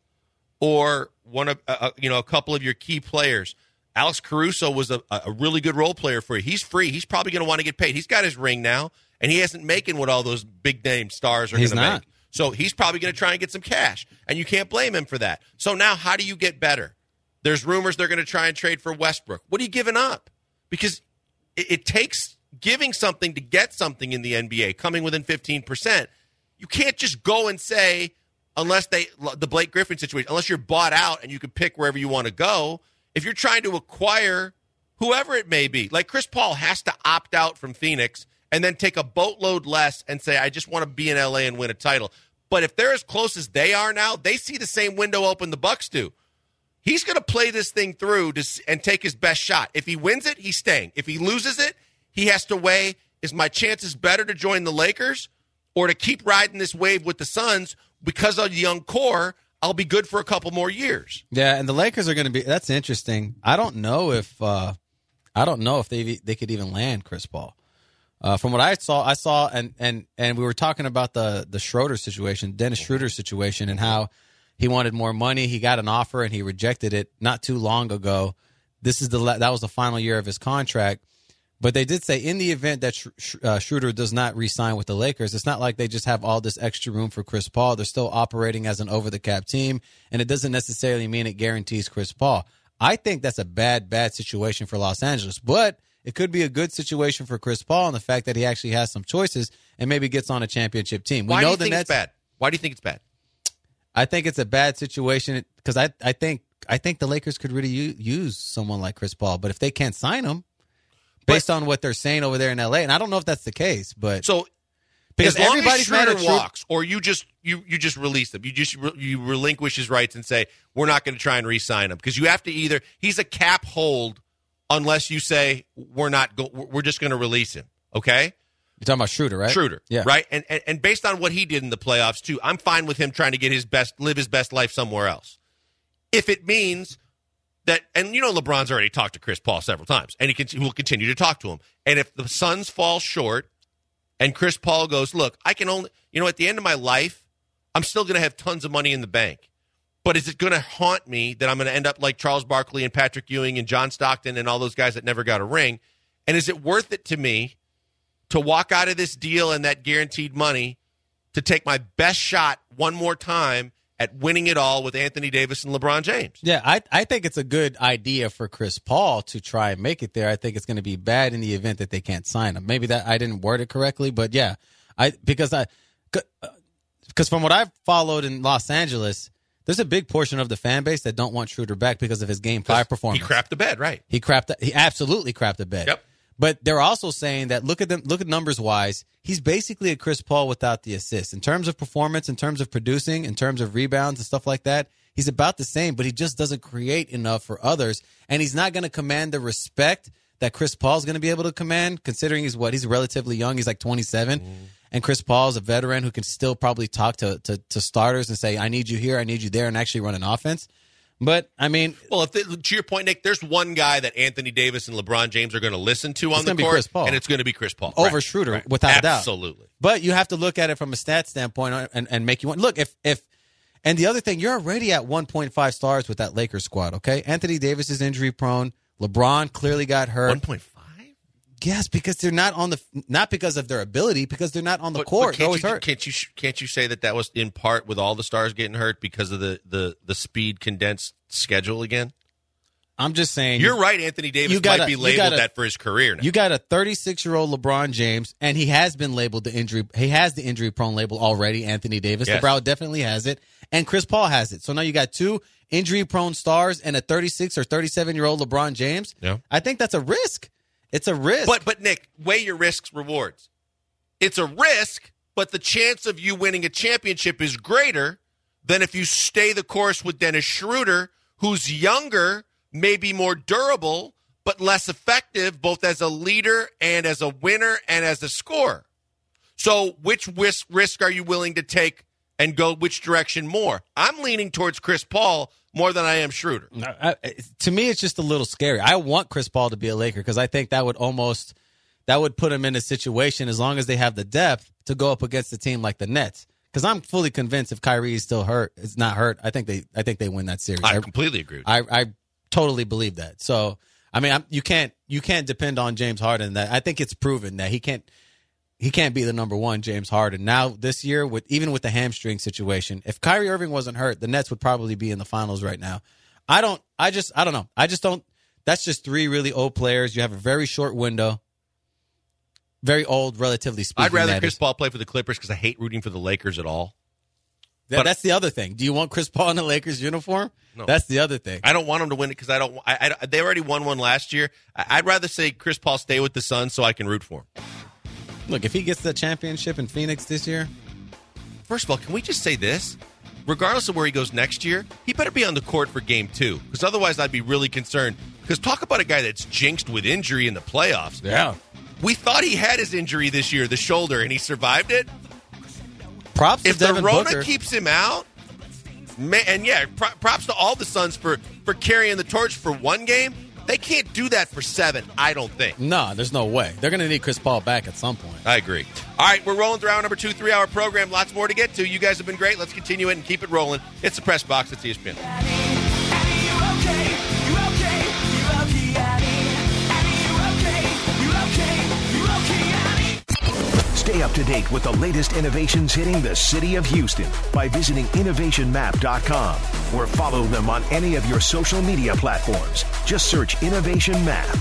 or one of uh, you know a couple of your key players. Alex Caruso was a, a really good role player for you. He's free. He's probably going to want to get paid. He's got his ring now, and he hasn't making what all those big name stars are going to make. So he's probably going to try and get some cash, and you can't blame him for that. So now, how do you get better? There's rumors they're going to try and trade for Westbrook. What are you giving up? Because it, it takes giving something to get something in the N B A, coming within fifteen percent. You can't just go and say, unless they, the Blake Griffin situation, unless you're bought out and you can pick wherever you want to go, if you're trying to acquire whoever it may be, like Chris Paul has to opt out from Phoenix and then take a boatload less and say, I just want to be in L A and win a title. But if they're as close as they are now, they see the same window open the Bucks do. He's going to play this thing through to, and take his best shot. If he wins it, he's staying. If he loses it, he has to weigh, is my chances better to join the Lakers or to keep riding this wave with the Suns because of the young core? I'll be good for a couple more years. Yeah, and the Lakers are going to be. That's interesting. I don't know if uh, I don't know if they they could even land Chris Paul. Uh, from what I saw, I saw, and and and we were talking about the the Schroeder situation, Dennis Schroeder situation, and how he wanted more money. He got an offer and he rejected it not too long ago. This is the that was the final year of his contract. But they did say in the event that Sh- uh, Schroeder does not re-sign with the Lakers, it's not like they just have all this extra room for Chris Paul. They're still operating as an over-the-cap team, and it doesn't necessarily mean it guarantees Chris Paul. I think that's a bad, bad situation for Los Angeles, but it could be a good situation for Chris Paul in the fact that he actually has some choices and maybe gets on a championship team. We Why know do you the think Nets, it's bad? Why do you think it's bad? I think it's a bad situation because I, I think I think the Lakers could really u- use someone like Chris Paul, but if they can't sign him, based but, on what they're saying over there in L A, and I don't know if that's the case, but so because as long everybody's as Schroeder mad at walks, or you just you you just release him, you just re, you relinquish his rights and say we're not going to try and re-sign him because you have to either he's a cap hold unless you say we're not go, we're just going to release him. Okay, you're talking about Schroeder, right? Schroeder, yeah, right. And, and and based on what he did in the playoffs too, I'm fine with him trying to get his best, live his best life somewhere else. If it means that, and you know, LeBron's already talked to Chris Paul several times, and he, can, he will continue to talk to him. And if the Suns fall short, and Chris Paul goes, look, I can only, you know, at the end of my life, I'm still going to have tons of money in the bank. But is it going to haunt me that I'm going to end up like Charles Barkley and Patrick Ewing and John Stockton and all those guys that never got a ring? And is it worth it to me to walk out of this deal and that guaranteed money to take my best shot one more time at winning it all with Anthony Davis and LeBron James? Yeah, I I think it's a good idea for Chris Paul to try and make it there. I think it's going to be bad in the event that they can't sign him. Maybe that I didn't word it correctly, but yeah, I because I because from what I've followed in Los Angeles, there's a big portion of the fan base that don't want Schroeder back because of his game five performance. He crapped the bed, right? He crapped. The, he absolutely crapped the bed. Yep. But they're also saying that look at them, look at numbers wise, he's basically a Chris Paul without the assists. In terms of performance, in terms of producing, in terms of rebounds and stuff like that, he's about the same, but he just doesn't create enough for others. And he's not going to command the respect that Chris Paul's going to be able to command, considering he's what? He's relatively young. He's like twenty-seven. Mm. And Chris Paul's a veteran who can still probably talk to, to, to starters and say, I need you here, I need you there, and actually run an offense. But, I mean... Well, if the, to your point, Nick, there's one guy that Anthony Davis and LeBron James are going to listen to on the court, Chris Paul. and it's going to be Chris Paul. Over right. Schroeder, right. without a doubt. Absolutely. But you have to look at it from a stat standpoint and, and make you want... Look, if... if and the other thing, you're already at one point five stars with that Lakers squad, okay? Anthony Davis is injury-prone. LeBron clearly got hurt. one point five? Yes, because they're not on the not because of their ability, because they're not on the but, court. But They're always you, hurt. Can't you can't you say that that was in part with all the stars getting hurt because of the the, the speed condensed schedule again? I'm just saying. You're right. Anthony Davis gotta, might be labeled gotta, that for his career now. You got a thirty-six-year-old LeBron James, and he has been labeled the injury. He has the injury-prone label already. Anthony Davis, yes. LeBron definitely has it, and Chris Paul has it. So now you got two injury-prone stars and a thirty-six or thirty-seven-year-old LeBron James. Yeah. I think that's a risk. It's a risk. But but Nick, weigh your risks rewards. It's a risk, but the chance of you winning a championship is greater than if you stay the course with Dennis Schroeder, who's younger, maybe more durable, but less effective, both as a leader and as a winner and as a scorer. So which risk, risk are you willing to take and go which direction more? I'm leaning towards Chris Paul more than I am Schroeder. I, I, to me, it's just a little scary. I want Chris Paul to be a Laker because I think that would almost that would put him in a situation, as long as they have the depth, to go up against a team like the Nets. Because I'm fully convinced if Kyrie is still hurt, is not hurt, I think they I think they win that series. I completely agree. I, I totally believe that. So I mean, I'm, you can't you can't depend on James Harden. That I think it's proven that he can't. He can't be the number one, James Harden. Now, this year, with even with the hamstring situation, if Kyrie Irving wasn't hurt, the Nets would probably be in the finals right now. I don't, I just, I don't know. I just don't, that's just three really old players. You have a very short window. Very old, relatively speaking. I'd rather that Chris is. Paul play for the Clippers because I hate rooting for the Lakers at all. That, but, that's the other thing. Do you want Chris Paul in the Lakers uniform? No. That's the other thing. I don't want him to win it because I don't, I, I, they already won one last year. I, I'd rather say Chris Paul stay with the Suns so I can root for him. Look, if he gets the championship in Phoenix this year. First of all, can we just say this? Regardless of where he goes next year, he better be on the court for game two. Because otherwise I'd be really concerned. Because talk about a guy that's jinxed with injury in the playoffs. Yeah. We thought he had his injury this year, the shoulder, and he survived it. Props if to Devin the Rona Booker. keeps him out, man, and yeah, props to all the Suns for, for carrying the torch for one game. They can't do that for seven, I don't think. No, there's no way. They're going to need Chris Paul back at some point. I agree. All right, we're rolling through our number two, three-hour program. Lots more to get to. You guys have been great. Let's continue it and keep it rolling. It's the Press Box at E S P N. Stay up to date with the latest innovations hitting the city of Houston by visiting innovation map dot com or follow them on any of your social media platforms. Just search Innovation Map.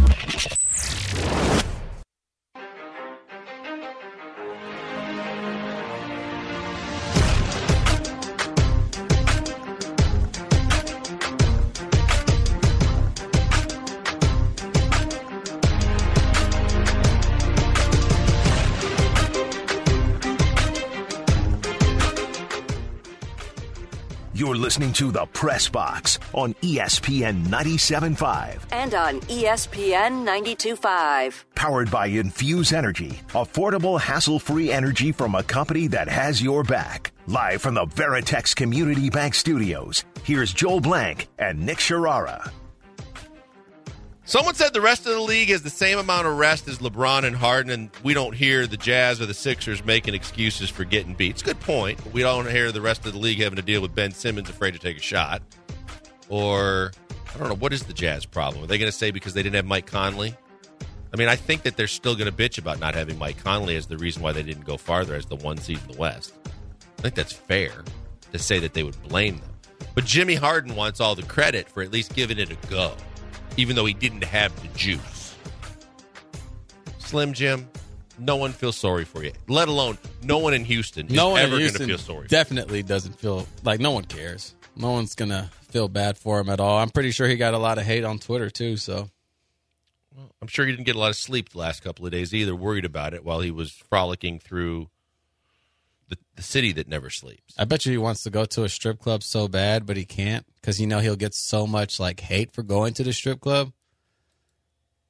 You're listening to The Press Box on E S P N ninety-seven point five. And on E S P N ninety-two point five. Powered by Infuse Energy. Affordable, hassle-free energy from a company that has your back. Live from the Veritex Community Bank Studios, here's Joel Blank and Nick Sharara. Someone said the rest of the league has the same amount of rest as LeBron and Harden, and we don't hear the Jazz or the Sixers making excuses for getting beat. It's a good point. But we don't hear the rest of the league having to deal with Ben Simmons afraid to take a shot. Or, I don't know, what is the Jazz problem? Are they going to say because they didn't have Mike Conley? I mean, I think that they're still going to bitch about not having Mike Conley as the reason why they didn't go farther as the one seed in the West. I think that's fair to say that they would blame them. But Jimmy Harden wants all the credit for at least giving it a go, even though he didn't have the juice. Slim Jim, no one feels sorry for you, let alone no one in Houston is no one ever in going to Houston feel sorry for you. Definitely doesn't feel like no one cares. No one's going to feel bad for him at all. I'm pretty sure he got a lot of hate on Twitter, too. So, well, I'm sure he didn't get a lot of sleep the last couple of days either, worried about it while he was frolicking through the, the city that never sleeps. I bet you he wants to go to a strip club so bad, but he can't because you know he'll get so much like hate for going to the strip club.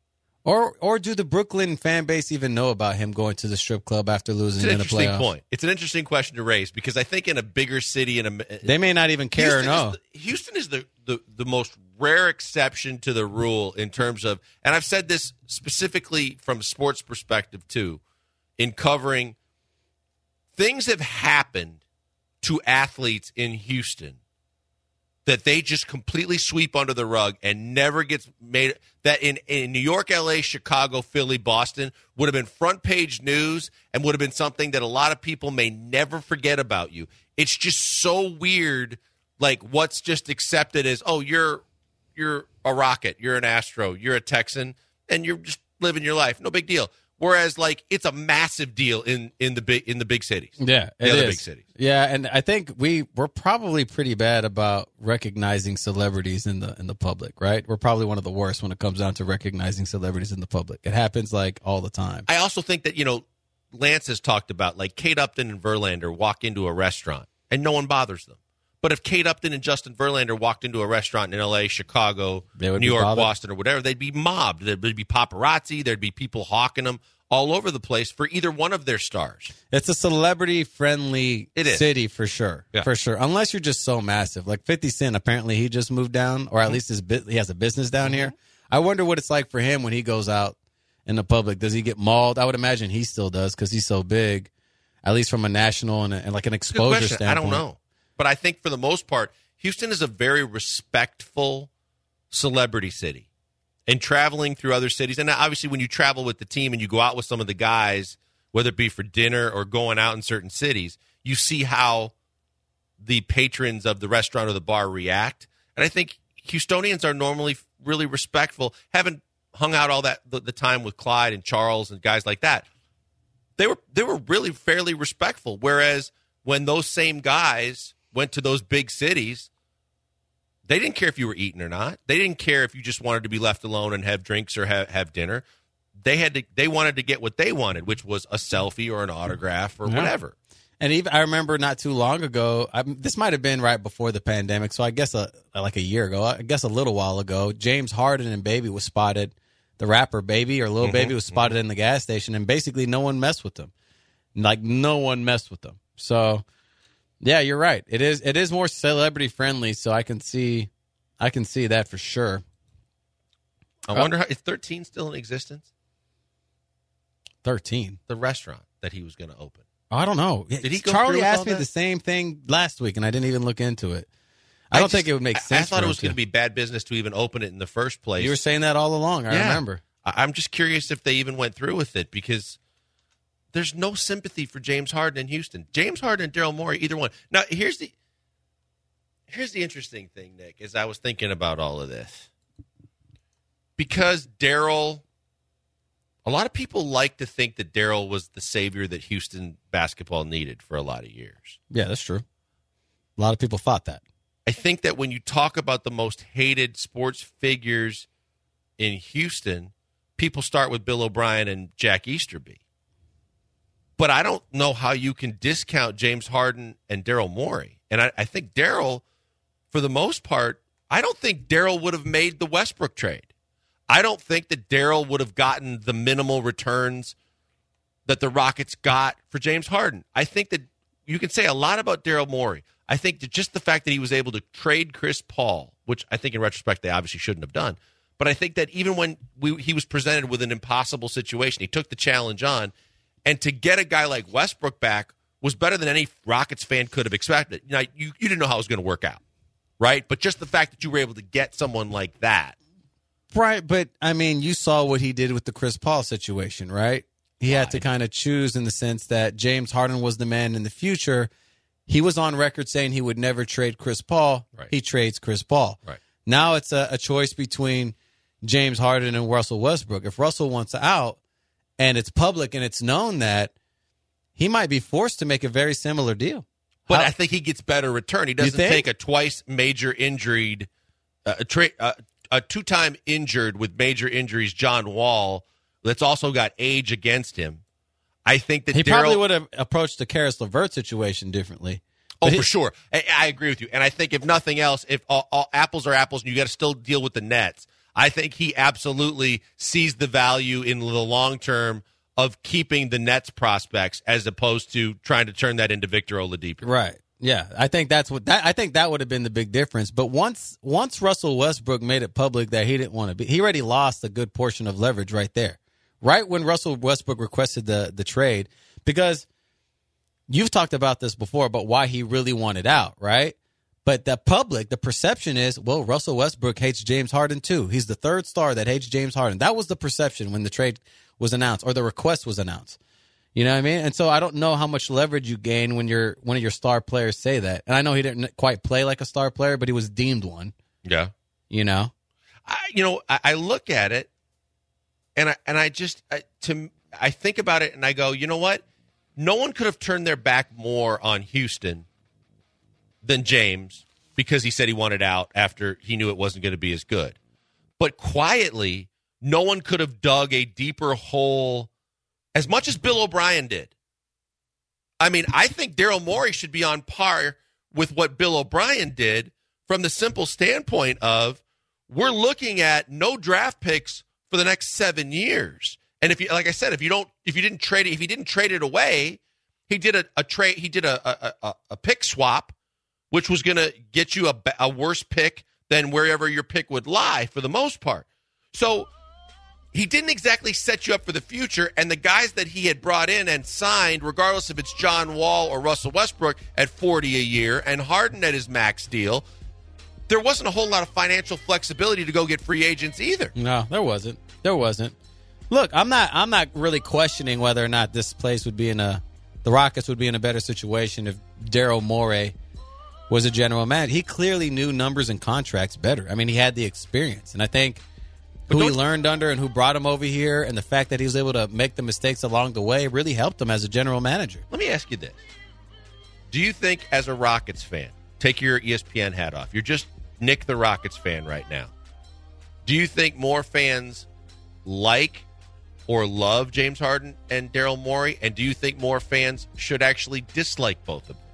Or or do the Brooklyn fan base even know about him going to the strip club after losing It's an in the interesting playoffs? point. It's an interesting question to raise because I think in a bigger city, in a They may not even care Houston or know. Is the, Houston is the, the, the most rare exception to the rule in terms of, and I've said this specifically from a sports perspective too, in covering things have happened to athletes in Houston that they just completely sweep under the rug and never gets made. That in, in New York, L A, Chicago, Philly, Boston would have been front page news and would have been something that a lot of people may never forget about you. It's just so weird, like what's just accepted as, oh, you're you're a Rocket, you're an Astro, you're a Texan, and you're just living your life. No big deal. Whereas, like, it's a massive deal in, in the big in the big cities. Yeah, the it other is. big cities. Yeah, and I think we we're probably pretty bad about recognizing celebrities in the in the public, right? We're probably one of the worst when it comes down to recognizing celebrities in the public. It happens like all the time. I also think that, you know, Lance has talked about, like, Kate Upton and Verlander walk into a restaurant and no one bothers them. But if Kate Upton and Justin Verlander walked into a restaurant in L A, Chicago, New York, bothered. Boston, or whatever, they'd be mobbed. There'd be paparazzi. There'd be people hawking them all over the place for either one of their stars. It's a celebrity-friendly It is. city for sure, Yeah. for sure. Unless you're just so massive, like fifty Cent. Apparently, he just moved down, or at least his bu- he has a business down here. I wonder what it's like for him when he goes out in the public. Does he get mauled? I would imagine he still does because he's so big. At least from a national and, a, and like an Good exposure question. standpoint. I don't know. But I think for the most part, Houston is a very respectful celebrity city. And traveling through other cities, and obviously when you travel with the team and you go out with some of the guys, whether it be for dinner or going out in certain cities, you see how the patrons of the restaurant or the bar react. And I think Houstonians are normally really respectful. Haven't hung out all that the, the time with Clyde and Charles and guys like that. They were they were really fairly respectful. Whereas when those same guys went to those big cities, they didn't care if you were eating or not. They didn't care if you just wanted to be left alone and have drinks or have, have dinner. They had to. They wanted to get what they wanted, which was a selfie or an autograph or Yeah. whatever. And even I remember not too long ago, I, this might have been right before the pandemic, so I guess a, like a year ago, I guess a little while ago, James Harden and Baby was spotted, the rapper Baby or Lil Mhm, Baby was spotted mhm. in the gas station, and basically no one messed with them. Like, no one messed with them. So, yeah, you're right. It is it is more celebrity friendly, so I can see I can see that for sure. I wonder, how, is thirteen still in existence? thirteen The restaurant that he was going to open. Oh, I don't know. Did he go Charlie through with asked all me that? the same thing last week, and I didn't even look into it. I, don't just- think it would make I- sense. I, thought for it him was going to to be bad business to even open it in the first place. You were saying that all along. I Yeah. remember. I- I'm just curious if they even went through with it because there's no sympathy for James Harden in Houston. James Harden and Daryl Morey, either one. Now, here's the here's the interesting thing, Nick, as I was thinking about all of this. Because Daryl, a lot of people like to think that Daryl was the savior that Houston basketball needed for a lot of years. Yeah, that's true. A lot of people thought that. I think that when you talk about the most hated sports figures in Houston, people start with Bill O'Brien and Jack Easterby. But I don't know how you can discount James Harden and Daryl Morey. And I, I think Daryl, for the most part, I don't think Daryl would have made the Westbrook trade. I don't think that Daryl would have gotten the minimal returns that the Rockets got for James Harden. I think that you can say a lot about Daryl Morey. I think that just the fact that he was able to trade Chris Paul, which I think in retrospect they obviously shouldn't have done, but I think that even when we, he was presented with an impossible situation, he took the challenge on, and to get a guy like Westbrook back was better than any Rockets fan could have expected. Now, you, you didn't know how it was going to work out, right? But just the fact that you were able to get someone like that. Right, but I mean, you saw what he did with the Chris Paul situation, right? He had to kind of choose in the sense that James Harden was the man in the future. He was on record saying he would never trade Chris Paul. Right. He trades Chris Paul. Right. Now it's a, a choice between James Harden and Russell Westbrook. If Russell wants out and it's public and it's known that, he might be forced to make a very similar deal. But How- I think he gets better return. He doesn't think? take a twice major injured, uh, a, tra- uh, a two-time injured with major injuries, John Wall, that's also got age against him. I think that he Daryl, probably would have approached the Karis LeVert situation differently. Oh, But he- for sure. I, I agree with you. And I think if nothing else, if all, all apples are apples and you got to still deal with the Nets, I think he absolutely sees the value in the long term of keeping the Nets prospects as opposed to trying to turn that into Victor Oladipo. Right. Yeah, I think that's what that I think that would have been the big difference. But once once Russell Westbrook made it public that he didn't want to be, he already lost a good portion of leverage right there. Right when Russell Westbrook requested the the trade, because you've talked about this before about why he really wanted out, right? But the public, the perception is, well, Russell Westbrook hates James Harden too. He's the third star that hates James Harden. That was the perception when the trade was announced or the request was announced. You know what I mean? And so I don't know how much leverage you gain when you're one of your star players say that. And I know he didn't quite play like a star player, but he was deemed one. Yeah. You know? I, you know, I, I look at it and I and I just I, to I think about it and I go, you know what? No one could have turned their back more on Houston than James because he said he wanted out after he knew it wasn't going to be as good. But quietly, no one could have dug a deeper hole as much as Bill O'Brien did. I mean, I think Daryl Morey should be on par with what Bill O'Brien did from the simple standpoint of we're looking at no draft picks for the next seven years. And if you, like I said, if you don't, if you didn't trade it, if he didn't trade it away, he did a, a trade, he did a, a, a pick swap, which was going to get you a, a worse pick than wherever your pick would lie for the most part. So he didn't exactly set you up for the future, and the guys that he had brought in and signed, regardless if it's John Wall or Russell Westbrook at forty a year and Harden at his max deal, there wasn't a whole lot of financial flexibility to go get free agents either. No, there wasn't. There wasn't. Look, I'm not I'm not really questioning whether or not this place would be in a the Rockets would be in a better situation if Daryl Morey was a general manager. He clearly knew numbers and contracts better. I mean, he had the experience, and I think who he learned under and who brought him over here and the fact that he was able to make the mistakes along the way really helped him as a general manager. Let me ask you this. Do you think as a Rockets fan, take your E S P N hat off, you're just Nick the Rockets fan right now, do you think more fans like or love James Harden and Daryl Morey, and do you think more fans should actually dislike both of them?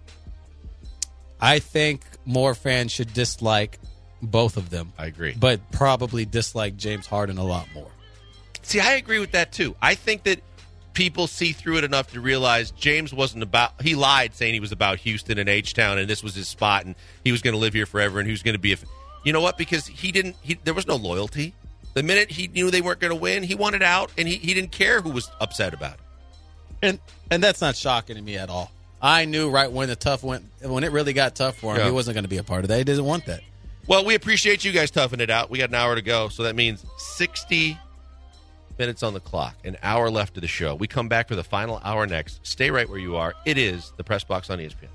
I think more fans should dislike both of them. I agree. But probably dislike James Harden a lot more. See, I agree with that too. I think that people see through it enough to realize James wasn't about, he lied saying he was about Houston and H-Town and this was his spot and he was going to live here forever and he was going to be a, you know what? Because he didn't, he, there was no loyalty. The minute he knew they weren't going to win, he wanted out and he, he didn't care who was upset about it. And and that's not shocking to me at all. I knew right when the tough went, when it really got tough for him, yeah. he wasn't going to be a part of that. He didn't want that. Well, we appreciate you guys toughing it out. We got an hour to go, so that means sixty minutes on the clock, an hour left of the show. We come back for the final hour next. Stay right where you are. It is the Press Box on E S P N.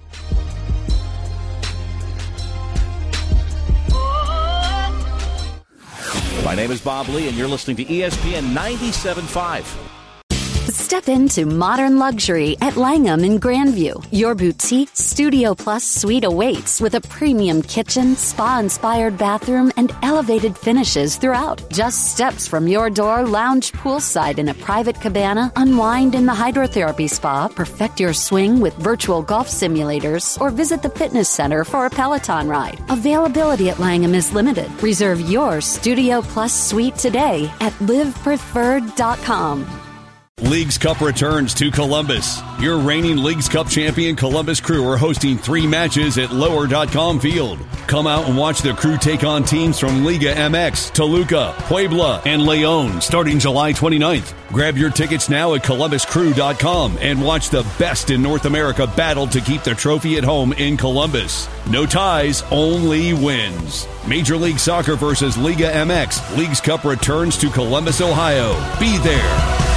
My name is Bob Lee, and you're listening to E S P N ninety-seven point five. Step into modern luxury at Langham in Grandview. Your boutique Studio Plus suite awaits with a premium kitchen, spa-inspired bathroom, and elevated finishes throughout. Just steps from your door, lounge poolside in a private cabana, unwind in the hydrotherapy spa, perfect your swing with virtual golf simulators, or visit the fitness center for a Peloton ride. Availability at Langham is limited. Reserve your Studio Plus suite today at live preferred dot com. Leagues Cup returns to Columbus. Your reigning Leagues Cup champion Columbus Crew are hosting three matches at lower dot com field. Come out and watch the Crew take on teams from Liga M X, Toluca, Puebla, and Leon starting July twenty-ninth. Grab your tickets now at columbus crew dot com and watch the best in North America battle to keep the trophy at home in Columbus. No ties, only wins. Major League Soccer versus Liga M X. Leagues Cup returns to Columbus, Ohio. Be there.